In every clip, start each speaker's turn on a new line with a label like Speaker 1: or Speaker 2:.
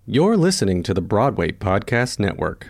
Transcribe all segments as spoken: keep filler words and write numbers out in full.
Speaker 1: You're listening to the Broadway Podcast Network.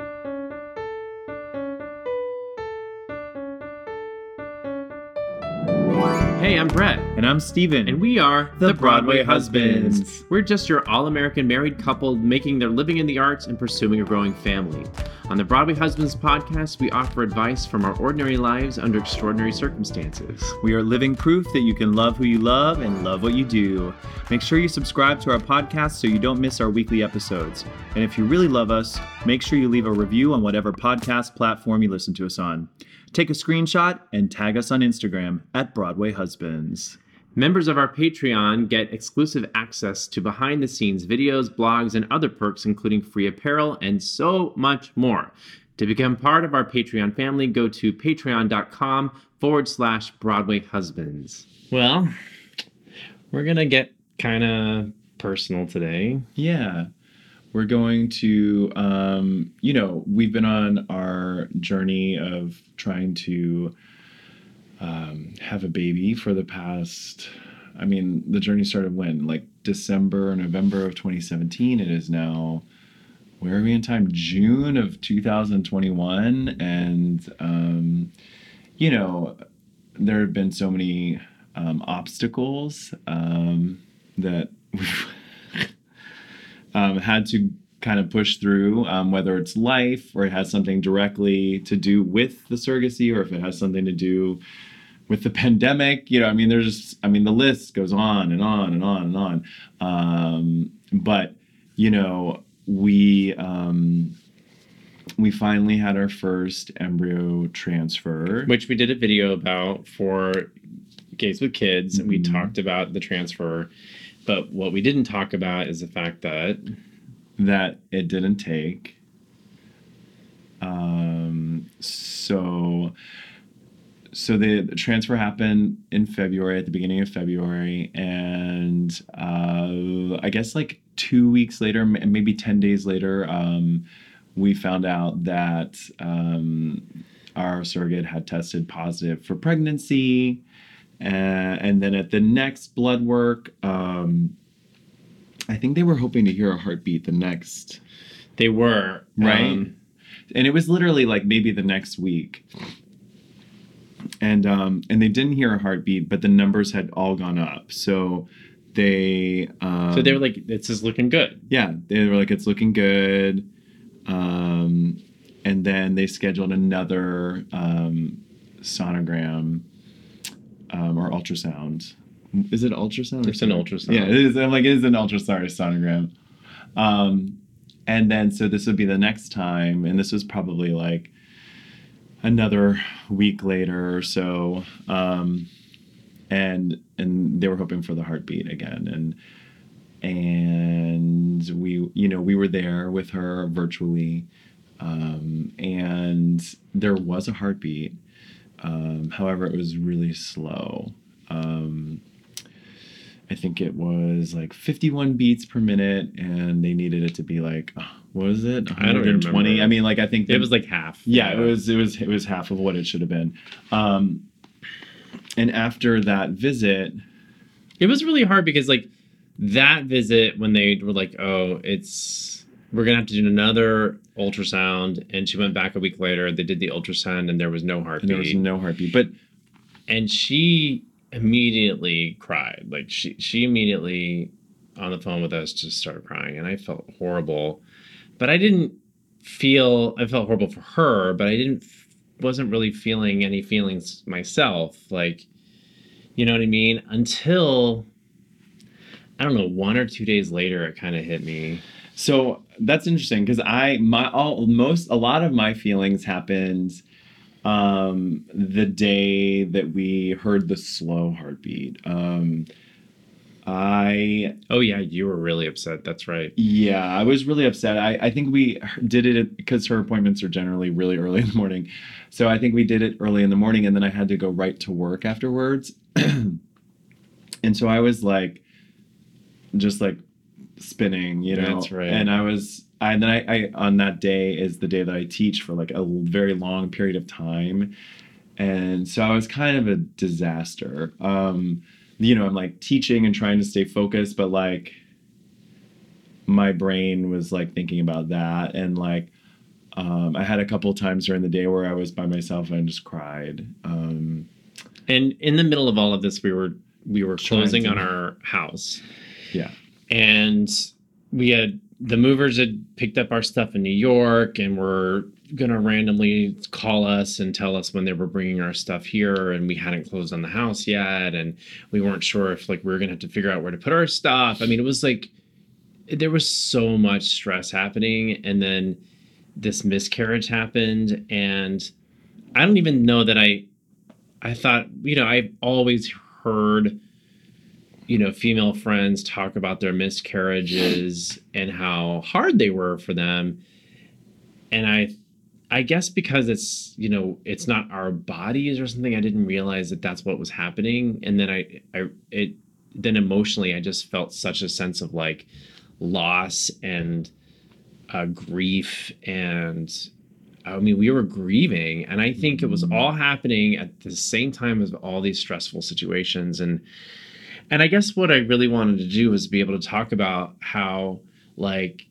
Speaker 2: Hey, I'm Brett.
Speaker 3: And I'm Steven.
Speaker 2: And we are
Speaker 3: The, the Broadway, Broadway Husbands.
Speaker 2: Husbands. We're just your all-American married couple making their living in the arts and pursuing a growing family. On the Broadway Husbands podcast, we offer advice from our ordinary lives under extraordinary circumstances.
Speaker 3: We are living proof that you can love who you love and love what you do. Make sure you subscribe to our podcast so you don't miss our weekly episodes. And if you really love us, make sure you leave a review on whatever podcast platform you listen to us on. Take a screenshot and tag us on Instagram at Broadway Husbands.
Speaker 2: Members of our Patreon get exclusive access to behind-the-scenes videos, blogs, and other perks, including free apparel and so much more. To become part of our Patreon family, go to patreon.com forward slash Broadway Husbands. Well, we're going to get kind of personal today.
Speaker 3: Yeah. We're going to, um, you know, we've been on our journey of trying to um, have a baby for the past, I mean, the journey started when? Like December or November of twenty seventeen. It is now, where are we in time? June of two thousand twenty-one. And, um, you know, there have been so many um, obstacles um, that we've Um, had to kind of push through, um, whether it's life or it has something directly to do with the surrogacy or if it has something to do with the pandemic. You know, I mean, there's just, I mean, the list goes on and on and on and on. Um, but, you know, we, um, we finally had our first embryo transfer.
Speaker 2: Which we did a video about for Gays with Kids, and we
Speaker 3: Mm-hmm.
Speaker 2: talked about the transfer. But what we didn't talk about is the fact that...
Speaker 3: That it didn't take. Um, so so the, the transfer happened in February, at the beginning of February. And uh, I guess like two weeks later, maybe ten days later, um, we found out that um, our surrogate had tested positive for pregnancy. Uh, and then at the next blood work, um, I think they were hoping to hear a heartbeat the next.
Speaker 2: They were.
Speaker 3: Right?
Speaker 2: Um,
Speaker 3: and it was literally like maybe the next week. And um, and they didn't hear a heartbeat, but the numbers had all gone up. So they... Um,
Speaker 2: so they were like, this is looking good.
Speaker 3: Yeah, they were like, it's looking good. Um, and then they scheduled another um, sonogram. Um, or ultrasound. Is it ultrasound?
Speaker 2: It's an ultrasound.
Speaker 3: Yeah, it is. I'm like, it is an ultrasound or sonogram. Um, and then, so this would be the next time, and this was probably like another week later or so. Um, and and they were hoping for the heartbeat again, and and we, you know, we were there with her virtually, um, and there was a heartbeat. Um, however, it was really slow. Um, I think it was like fifty-one beats per minute, and they needed it to be like, what was it? one hundred twenty. I, I mean, like I think
Speaker 2: it was like half.
Speaker 3: Yeah, yeah, it was. It was. It was half of what it should have been. Um, and after that visit,
Speaker 2: it was really hard because like that visit when they were like, oh, it's. We're going to have to do another ultrasound. And she went back a week later. They did the ultrasound and there was no heartbeat.
Speaker 3: And there was no heartbeat. But
Speaker 2: and she immediately cried. Like she, she immediately on the phone with us just started crying. And I felt horrible. But I didn't feel, I felt horrible for her, but I didn't, wasn't really feeling any feelings myself. Like, you know what I mean? Until, I don't know, one or two days later, it kind of hit me.
Speaker 3: So that's interesting because I my all most a lot of my feelings happened um, the day that we heard the slow heartbeat. Um, I
Speaker 2: oh yeah, you were really upset. That's right.
Speaker 3: Yeah, I was really upset. I, I think we did it because her appointments are generally really early in the morning, so I think we did it early in the morning, and then I had to go right to work afterwards, and so I was like, just like. spinning, you know.
Speaker 2: That's right.
Speaker 3: And I was, I then I, I on that day is the day that I teach for like a very long period of time, and so I was kind of a disaster. Um, you know, I'm like teaching and trying to stay focused, but like my brain was like thinking about that. And like, um, I had a couple times during the day where I was by myself and I just cried. Um,
Speaker 2: and in the middle of all of this, we were, we were closing
Speaker 3: to,
Speaker 2: on our house.
Speaker 3: Yeah.
Speaker 2: And we had, the movers had picked up our stuff in New York and were going to randomly call us and tell us when they were bringing our stuff here. And we hadn't closed on the house yet. And we weren't sure if like we were going to have to figure out where to put our stuff. I mean, it was like, there was so much stress happening. And then this miscarriage happened. And I don't even know that I, I thought, you know, I've always heard, you know, female friends talk about their miscarriages and how hard they were for them. And I, I guess because it's, you know, it's not our bodies or something, I didn't realize that that's what was happening. And then I, I, it, then emotionally, I just felt such a sense of like loss and uh, grief. And I mean, we were grieving, and I think it was all happening at the same time as all these stressful situations. And, And I guess what I really wanted to do was be able to talk about how, like,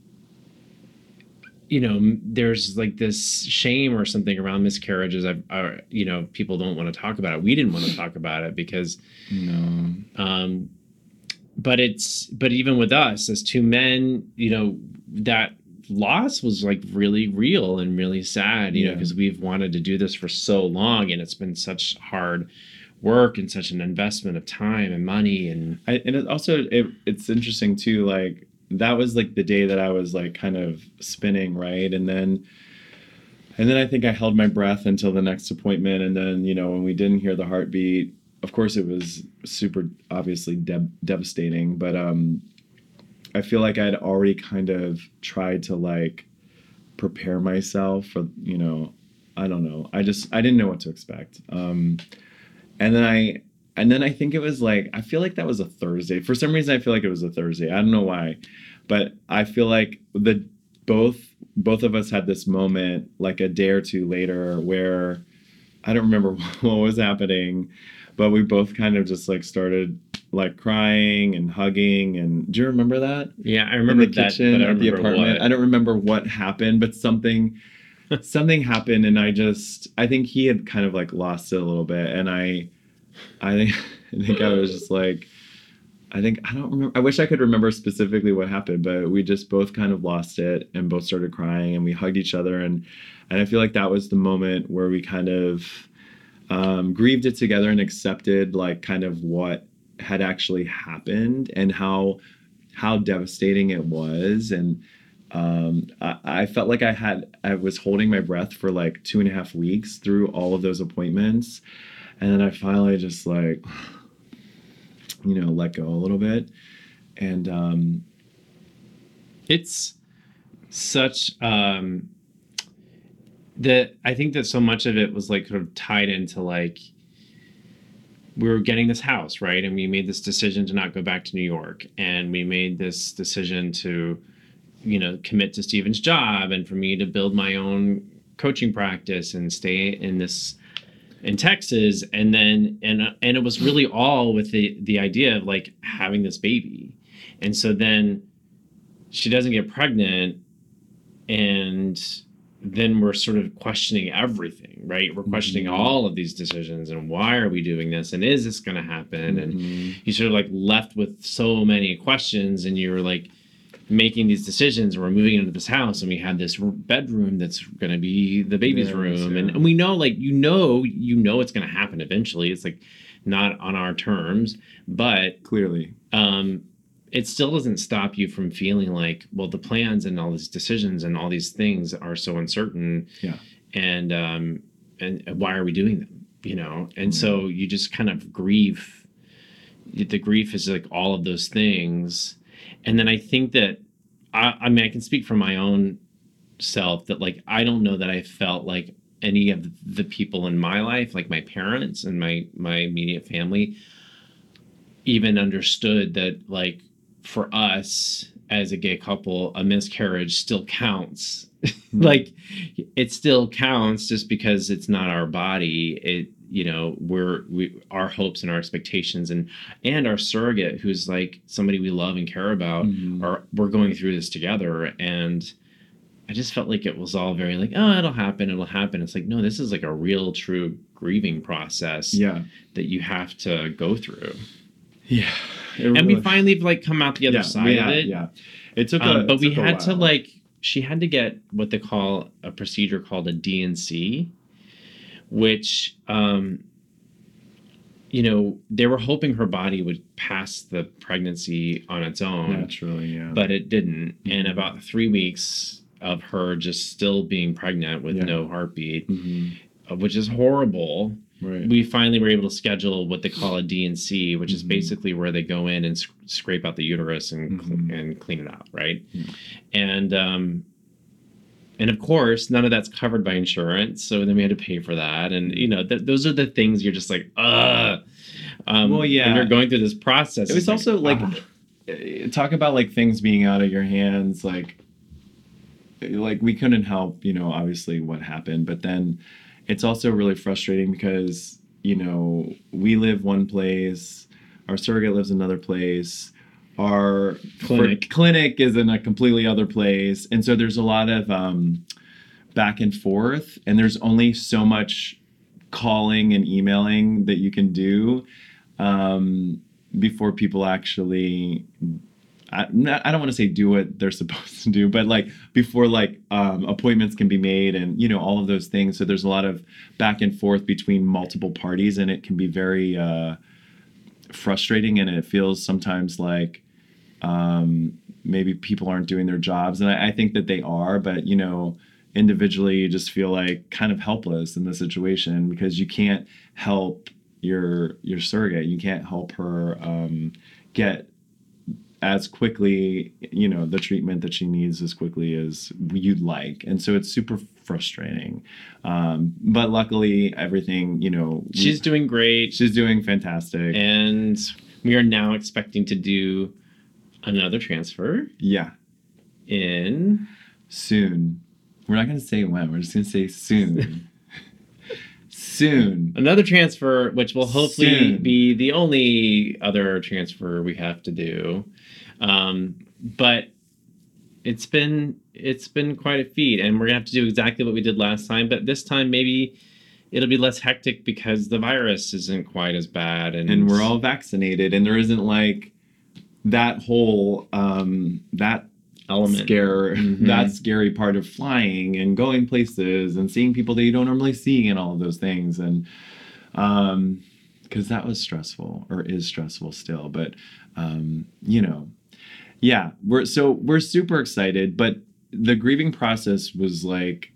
Speaker 2: you know, there's like this shame or something around miscarriages. I, I, you know, people don't want to talk about it. We didn't want to talk about it because,
Speaker 3: no.
Speaker 2: Um, but it's, but even with us as two men, you know, that loss was like really real and really sad, you
Speaker 3: yeah.
Speaker 2: know, because we've wanted to do this for so long, and it's been such hard work and such an investment of time and money. And
Speaker 3: I, and it also it, it's interesting too, like that was like the day that I was like kind of spinning, right? And then and then I think I held my breath until the next appointment. And then, you know, when we didn't hear the heartbeat, of course it was super obviously de- devastating, but um I feel like I'd already kind of tried to like prepare myself for, you know, I don't know. I just I didn't know what to expect. Um And then I, and then I think it was like, I feel like that was a Thursday. For some reason, I feel like it was a Thursday. I don't know why, but I feel like the both both of us had this moment like a day or two later where I don't remember what was happening, but we both kind of just like started like crying and hugging. And do you remember that?
Speaker 2: Yeah, I remember
Speaker 3: in the
Speaker 2: that,
Speaker 3: kitchen
Speaker 2: but I
Speaker 3: at the
Speaker 2: remember
Speaker 3: apartment.
Speaker 2: what.
Speaker 3: I don't remember what happened, but something. Something happened, and I just I think he had kind of like lost it a little bit, and I I think I think I was just like I think I don't remember I wish I could remember specifically what happened, but we just both kind of lost it and both started crying, and we hugged each other, and and I feel like that was the moment where we kind of um, grieved it together and accepted like kind of what had actually happened and how how devastating it was. And Um, I, I felt like I had, I was holding my breath for like two and a half weeks through all of those appointments. And then I finally just like, you know, let go a little bit. And, um,
Speaker 2: it's such, um, that I think that so much of it was like sort of tied into like, we were getting this house, right? And we made this decision to not go back to New York. And we made this decision to, you know, commit to Steven's job and for me to build my own coaching practice and stay in this in Texas. And then, and, and it was really all with the, the idea of like having this baby. And so then she doesn't get pregnant, and then we're sort of questioning everything, right? We're questioning mm-hmm. all of these decisions and why are we doing this? And is this going to happen? Mm-hmm. And you sort of like left with so many questions, and you're like, making these decisions. We're moving into this house, and we had this bedroom that's going to be the baby's yes, room. Yeah. And, and we know, like, you know, you know, it's going to happen eventually. It's like not on our terms, but
Speaker 3: clearly,
Speaker 2: um, it still doesn't stop you from feeling like, well, the plans and all these decisions and all these things are so uncertain.
Speaker 3: Yeah.
Speaker 2: And, um, and why are we doing them? You know? And mm-hmm. so you just kind of grieve. The grief is like all of those things. And then I think that, I, I mean, I can speak for my own self that like, I don't know that I felt like any of the people in my life, like my parents and my, my immediate family, even understood that like for us as a gay couple, a miscarriage still counts. Mm-hmm. Like it still counts just because it's not our body. It, you know, we're we our hopes and our expectations, and and our surrogate, who's like somebody we love and care about,
Speaker 3: Mhm.
Speaker 2: are we're going through this together. And I just felt like it was all very like, oh, it'll happen, it'll happen. It's like, no, this is like a real, true grieving process
Speaker 3: Yeah.
Speaker 2: that you have to go through.
Speaker 3: Yeah. It
Speaker 2: And we
Speaker 3: really-
Speaker 2: finally like come out the other
Speaker 3: yeah,
Speaker 2: side
Speaker 3: we
Speaker 2: of
Speaker 3: had-
Speaker 2: it.
Speaker 3: Yeah. It took a,
Speaker 2: Um, but
Speaker 3: it
Speaker 2: we
Speaker 3: took a
Speaker 2: had to
Speaker 3: while.
Speaker 2: like, she had to get what they call a procedure called a D N C, which, um, you know, they were hoping her body would pass the pregnancy on its own,
Speaker 3: naturally, yeah.
Speaker 2: but it didn't. And
Speaker 3: Mhm.
Speaker 2: about three weeks of her just still being pregnant with
Speaker 3: Yeah.
Speaker 2: no heartbeat,
Speaker 3: Mhm.
Speaker 2: uh, which is horrible.
Speaker 3: Right.
Speaker 2: We finally were able to schedule what they call a D N C, which is
Speaker 3: Mhm.
Speaker 2: basically where they go in and sc- scrape out the uterus and cl-
Speaker 3: Mhm.
Speaker 2: and clean it out, right?
Speaker 3: Yeah.
Speaker 2: And um, and of course, none of that's covered by insurance, so then we had to pay for that. And you know, th- those are the things you're just like, ugh. Um,
Speaker 3: Well, yeah.
Speaker 2: when you're going through this process.
Speaker 3: It was
Speaker 2: it's
Speaker 3: also like,
Speaker 2: ah.
Speaker 3: uh, talk about like things being out of your hands. Like, like we couldn't help, you know, obviously what happened, but then it's also really frustrating because, you know, we live one place, our surrogate lives another place, our
Speaker 2: Clinic.
Speaker 3: for- clinic is in a completely other place. And so there's a lot of um, back and forth, and there's only so much calling and emailing that you can do um, before people actually, I, not, I don't want to say do what they're supposed to do, but like before like um, appointments can be made and, you know, all of those things. So there's a lot of back and forth between multiple parties, and it can be very uh, frustrating, and it feels sometimes like um, maybe people aren't doing their jobs. And I, I think that they are, but, you know, individually you just feel like kind of helpless in the situation because you can't help your your surrogate. You can't help her um, get as quickly, you know, the treatment that she needs as quickly as you'd like. And so it's super frustrating. Um, but luckily everything, you know, we-
Speaker 2: She's doing great,
Speaker 3: she's doing fantastic.
Speaker 2: and we are now expecting to do another transfer
Speaker 3: yeah,
Speaker 2: in.
Speaker 3: soon. We're not going to say when. We're just going to say soon. soon.
Speaker 2: Another transfer, which will hopefully
Speaker 3: Soon.
Speaker 2: be the only other transfer we have to do. Um, but it's been it's been quite a feat, and we're gonna have to do exactly what we did last time. But this time, maybe it'll be less hectic because the virus isn't quite as bad, and,
Speaker 3: And we're all vaccinated, and there isn't like that whole um, that
Speaker 2: element.
Speaker 3: scare,
Speaker 2: Mhm.
Speaker 3: that scary part of flying and going places and seeing people that you don't normally see and all of those things. And um, because that was stressful or is stressful still, but um, you know, yeah, we're so we're super excited, but the grieving process was like,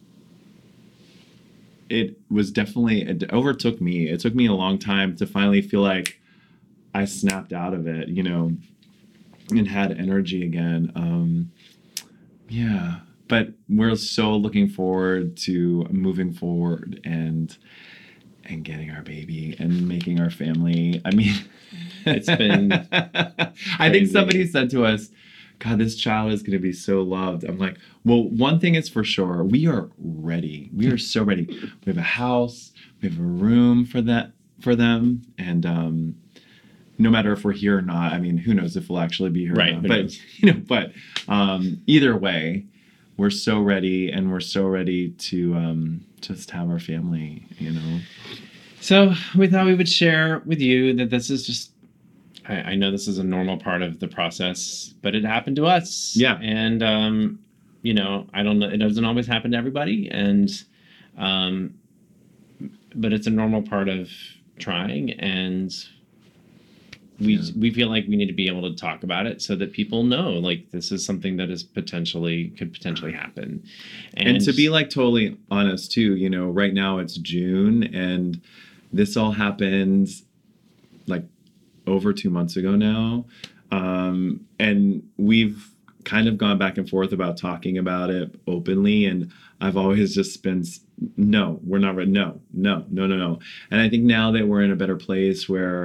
Speaker 3: it was definitely, it overtook me. It took me a long time to finally feel like I snapped out of it, you know, and had energy again. Um, yeah, but we're so looking forward to moving forward and and getting our baby and making our family. I mean,
Speaker 2: It's been
Speaker 3: I think
Speaker 2: crazy.
Speaker 3: somebody said to us, God, this child is going to be so loved. I'm like, well, one thing is for sure. We are ready. We are so ready. We have a house. We have a room for that, for them. And um, no matter if we're here or not, I mean, who knows if we'll actually be here
Speaker 2: Right,
Speaker 3: or not.
Speaker 2: who
Speaker 3: But,
Speaker 2: knows?
Speaker 3: you know, but um, either way, we're so ready, and we're so ready to um, just have our family, you know.
Speaker 2: So we thought we would share with you that this is just. I, I know this is a normal part of the process, but it happened to us.
Speaker 3: Yeah.
Speaker 2: And um, you know, I don't know. It doesn't always happen to everybody, and um, but it's a normal part of trying, and we
Speaker 3: Yeah.
Speaker 2: we feel like we need to be able to talk about it so that people know, like, this is something that is potentially could potentially happen.
Speaker 3: And to be like totally honest too, you know, right now it's June, and this all happened like over two months ago now. Um, and we've kind of gone back and forth about talking about it openly. And I've always just been, s- no, we're not ready. No, no, no, no, no. And I think now that we're in a better place where,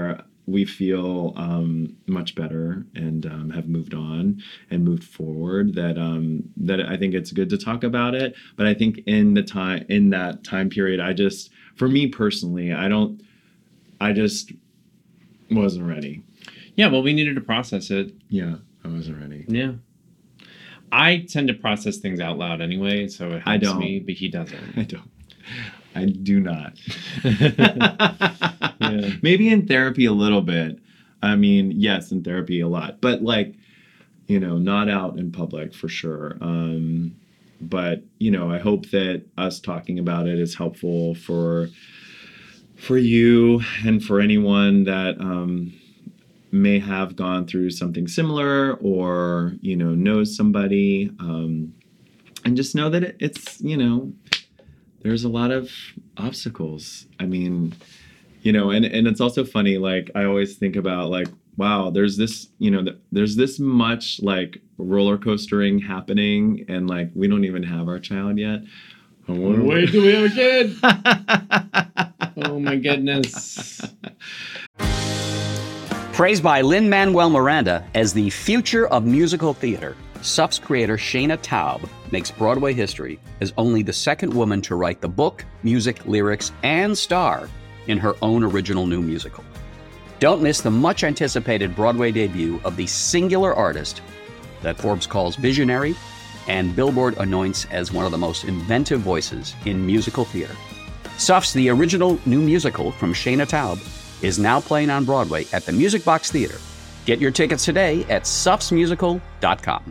Speaker 3: we feel um, much better and um, have moved on and moved forward, that um, that I think it's good to talk about it. But I think in the time in that time period, I just, for me personally, I don't, I just wasn't ready.
Speaker 2: Yeah, well, we needed to process it.
Speaker 3: Yeah, I wasn't ready.
Speaker 2: Yeah. I tend to process things out loud anyway, so it helps
Speaker 3: I don't.
Speaker 2: me, but he doesn't.
Speaker 3: I don't. I do not.
Speaker 2: Yeah.
Speaker 3: Maybe in therapy a little bit. I mean, yes, in therapy a lot, but like, you know, not out in public for sure. Um, but you know, I hope that us talking about it is helpful for for you and for anyone that um, may have gone through something similar, or you know, knows somebody, um, and just know that it, it's you know. There's a lot of obstacles. I mean, you know, and, and it's also funny, like, I always think about, like, wow, there's this, you know, th- there's this much, like, roller coastering happening, and, like, we don't even have our child yet.
Speaker 2: Wait till we have a kid! Oh, my goodness.
Speaker 4: Praised by Lin-Manuel Miranda as the future of musical theater, S U F's creator Shayna Taub makes Broadway history as only the second woman to write the book, music, lyrics, and star in her own original new musical. Don't miss the much-anticipated Broadway debut of the singular artist that Forbes calls visionary and Billboard anoints as one of the most inventive voices in musical theater. S U F's The Original New Musical from Shayna Taub is now playing on Broadway at the Music Box Theater. Get your tickets today at sufs musical dot com.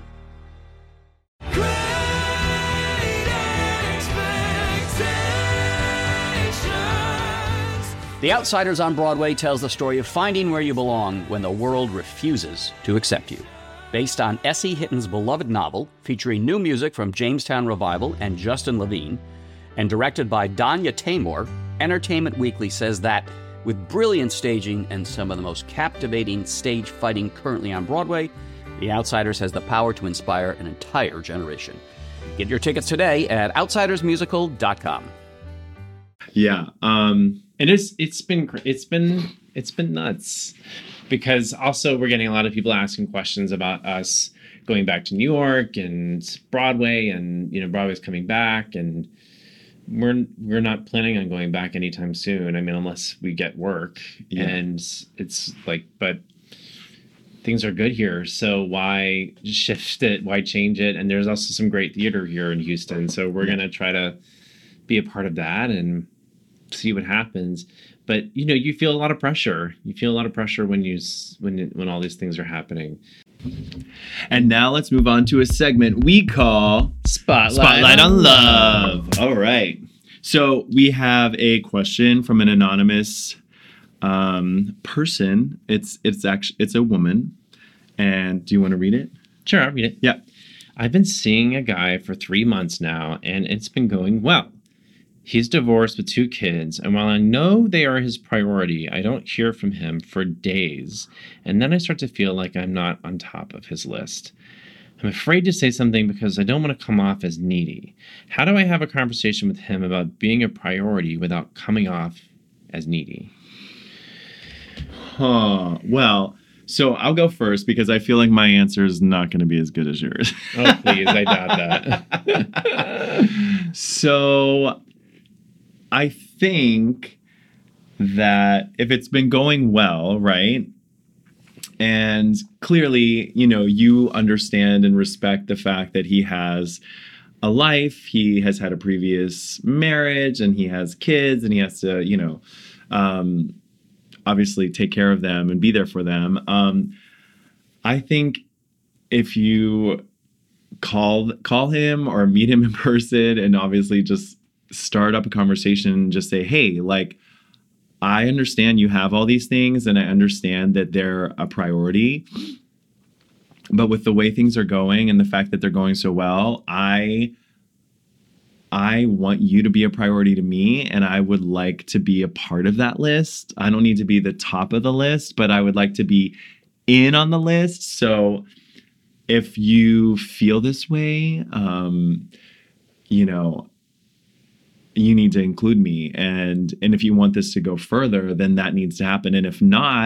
Speaker 4: The Outsiders on Broadway tells the story of finding where you belong when the world refuses to accept you. Based on S E Hitton's beloved novel, featuring new music from Jamestown Revival and Justin Levine, and directed by Danya Taymor, Entertainment Weekly says that, with brilliant staging and some of the most captivating stage fighting currently on Broadway, The Outsiders has the power to inspire an entire generation. Get your tickets today at outsiders musical dot com.
Speaker 3: Yeah. Um,
Speaker 2: It is. It's been. cr- It's been. It's been nuts, because also we're getting a lot of people asking questions about us going back to New York and Broadway, and you know Broadway's coming back, and we're we're not planning on going back anytime soon. I mean, unless we get work,
Speaker 3: Yeah.
Speaker 2: and it's like, but things are good here, so why shift it? Why change it? And there's also some great theater here in Houston, so we're gonna try to be a part of that and see what happens. But you know, you feel a lot of pressure. You feel a lot of pressure when you s- when when all these things are happening.
Speaker 3: and now let's move on to a segment we call
Speaker 2: Spotlight,
Speaker 3: Spotlight on Love. All right. So we have a question from an anonymous um, person. It's it's actually it's a woman. And do you want to read it?
Speaker 2: Sure, I'll read it.
Speaker 3: Yeah.
Speaker 2: I've been seeing a guy for three months now, and it's been going well. He's divorced with two kids, and while I know they are his priority, I don't hear from him for days, and then I start to feel like I'm not on top of his list. I'm afraid to say something because I don't want to come off as needy. How do I have a conversation with him about being a priority without coming off as needy?
Speaker 3: Huh. Well, so I'll go first because I feel like my answer is not going to be as good as yours.
Speaker 2: Oh, please, I doubt that.
Speaker 3: So I think that if it's been going well, right? And clearly, you know, you understand and respect the fact that he has a life, he has had a previous marriage, and he has kids, and he has to, you know, um, obviously take care of them and be there for them. Um, I think if you call call him or meet him in person and obviously just start up a conversation and just say, hey, like, I understand you have all these things and I understand that they're a priority, but with the way things are going and the fact that they're going so well, I I want you to be a priority to me, and I would like to be a part of that list. I don't need to be the top of the list, but I would like to be in on the list. So if you feel this way, um, you know, you need to include me. And, and if you want this to go further, then that needs to happen. And if not,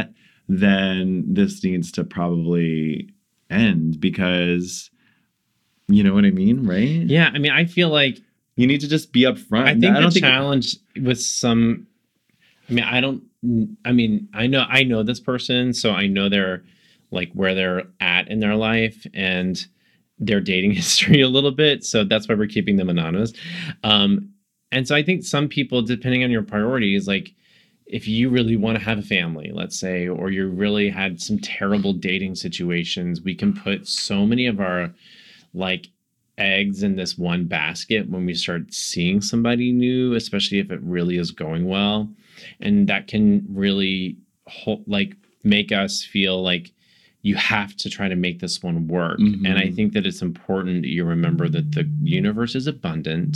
Speaker 3: then this needs to probably end because, you know what I mean, right?
Speaker 2: Yeah, I mean, I feel like
Speaker 3: you need to just be upfront.
Speaker 2: I think
Speaker 3: I
Speaker 2: the
Speaker 3: don't think
Speaker 2: challenge with some, I mean, I don't, I mean, I know, I know this person, so I know they're like where they're at in their life and their dating history a little bit. So that's why we're keeping them anonymous. Um, and so I think some people, depending on your priorities, like if you really want to have a family, let's say, or you really had some terrible dating situations, we can put so many of our like eggs in this one basket when we start seeing somebody new, especially if it really is going well. And that can really hold, like make us feel like you have to try to make this one work. Mm-hmm. And I think that it's important that you remember that the universe is abundant,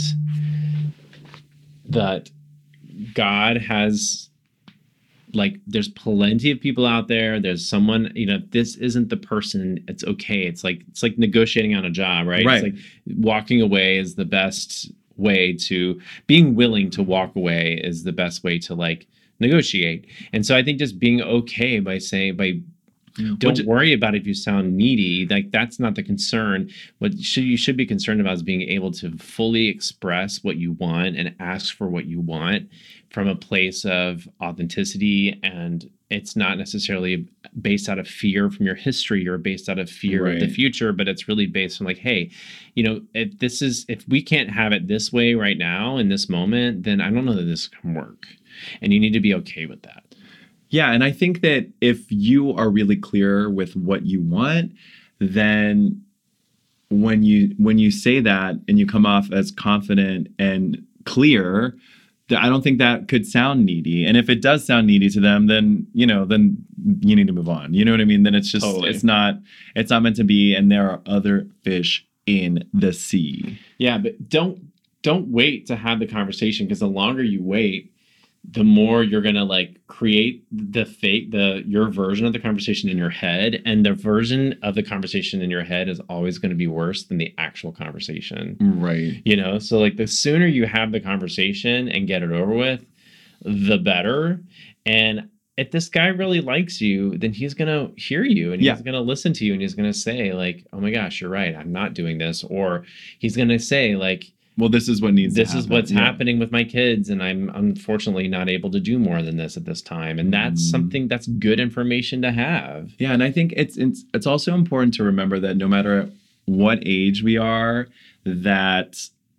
Speaker 2: that God has, like, there's plenty of people out there. There's someone, you know, if this isn't the person, it's okay. It's like, it's like negotiating on a job, right?
Speaker 3: Right.
Speaker 2: It's like walking away is the best way to, being willing to walk away is the best way to like negotiate. And so I think just being okay by saying, by, don't Which, worry about if you sound needy. Like that's not the concern. What should, you should be concerned about is being able to fully express what you want and ask for what you want from a place of authenticity. And it's not necessarily based out of fear from your history or based out of fear
Speaker 3: right.
Speaker 2: of the future, but it's really based on like, hey, you know, if this is, if we can't have it this way right now in this moment, then I don't know that this can work. And you need to be okay with that.
Speaker 3: Yeah, and I think that if you are really clear with what you want, then when you when you say that and you come off as confident and clear, I don't think that could sound needy. And if it does sound needy to them, then, you know, then you need to move on. You know what I mean? Then it's just totally. it's not it's not meant to be, and there are other fish in the sea.
Speaker 2: Yeah, but don't don't wait to have the conversation, because the longer you wait, the more you're going to like create the fake, the, your version of the conversation in your head. And the version of the conversation in your head is always going to be worse than the actual conversation.
Speaker 3: Right.
Speaker 2: You know, so like the sooner you have the conversation and get it over with, the better. And if this guy really likes you, then he's going to hear you and he's yeah. going to listen to you and he's going to say like, oh my gosh, you're right, I'm not doing this. Or he's going to say like,
Speaker 3: well, this is what needs
Speaker 2: this
Speaker 3: to happen.
Speaker 2: This is what's
Speaker 3: yeah.
Speaker 2: happening with my kids, and I'm unfortunately not able to do more than this at this time. And that's mm. something that's good information to have.
Speaker 3: Yeah, and I think it's, it's it's also important to remember that no matter what age we are, that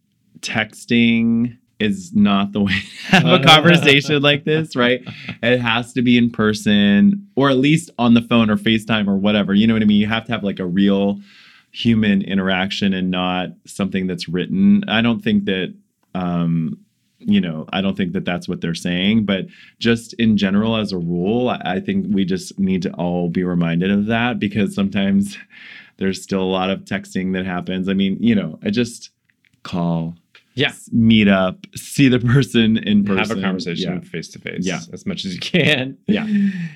Speaker 3: texting is not the way to have a conversation like this, right? It has to be in person, or at least on the phone or FaceTime or whatever. You know what I mean? You have to have like a real human interaction and not something that's written. I don't think that, um, you know, I don't think that that's what they're saying, but just in general, as a rule, I think we just need to all be reminded of that, because sometimes there's still a lot of texting that happens. I mean, you know, I just call,
Speaker 2: yeah,
Speaker 3: meet up, see the person in person,
Speaker 2: have a conversation face to face,
Speaker 3: yeah,
Speaker 2: as much as you can.
Speaker 3: Yeah.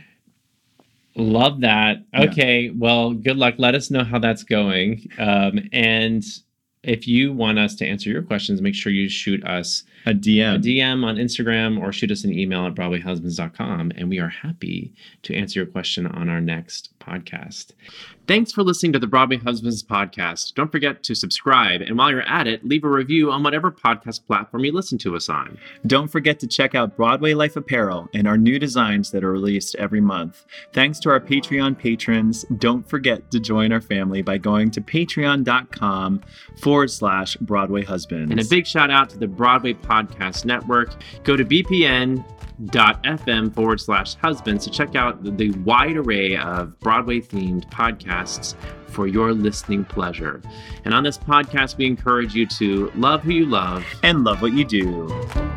Speaker 2: Love that. Okay, yeah. Well, good luck. Let us know how that's going. Um, and if you want us to answer your questions, make sure you shoot us
Speaker 3: a D M.
Speaker 2: A D M on Instagram, or shoot us an email at broadway husbands dot com, and we are happy to answer your question on our next podcast. Thanks for listening to the Broadway Husbands podcast. Don't forget to subscribe, and while you're at it, leave a review on whatever podcast platform you listen to us on.
Speaker 5: Don't forget to check out Broadway Life Apparel and our new designs that are released every month. Thanks to our Patreon patrons. Don't forget to join our family by going to patreon.com forward slash Broadway Husbands.
Speaker 2: And a big shout out to the Broadway Podcast Network. Go to bpn.fm forward slash husbands to check out the, the wide array of Broadway themed podcasts for your listening pleasure. And on this podcast, we encourage you to love who you love
Speaker 5: and love what you do.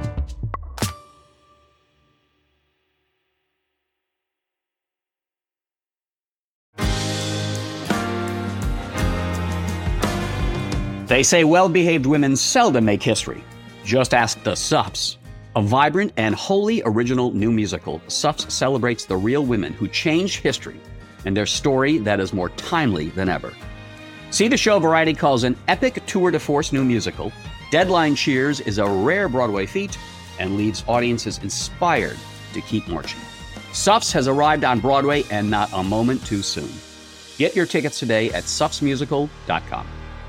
Speaker 4: They say well-behaved women seldom make history. Just ask the Sups. A vibrant and wholly original new musical, Sups celebrates the real women who changed history and their story that is more timely than ever. See the show Variety calls an epic tour de force new musical. Deadline cheers is a rare Broadway feat and leaves audiences inspired to keep marching. Suffs has arrived on Broadway, and not a moment too soon. Get your tickets today at suffs musical dot com.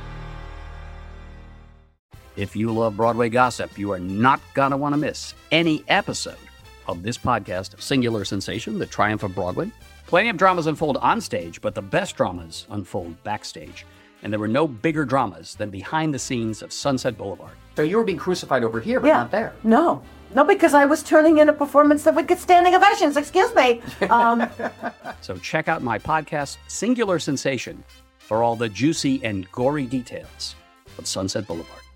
Speaker 4: If you love Broadway gossip, you are not going to want to miss any episode of this podcast, Singular Sensation, The Triumph of Broadway. Plenty of dramas unfold on stage, but the best dramas unfold backstage. And there were no bigger dramas than behind the scenes of Sunset Boulevard. So you were being crucified over here, but
Speaker 6: yeah.
Speaker 4: not there.
Speaker 6: No. No, because I was turning in a performance that would get standing ovations. Excuse me. Um,
Speaker 4: so check out my podcast, Singular Sensation, for all the juicy and gory details of Sunset Boulevard.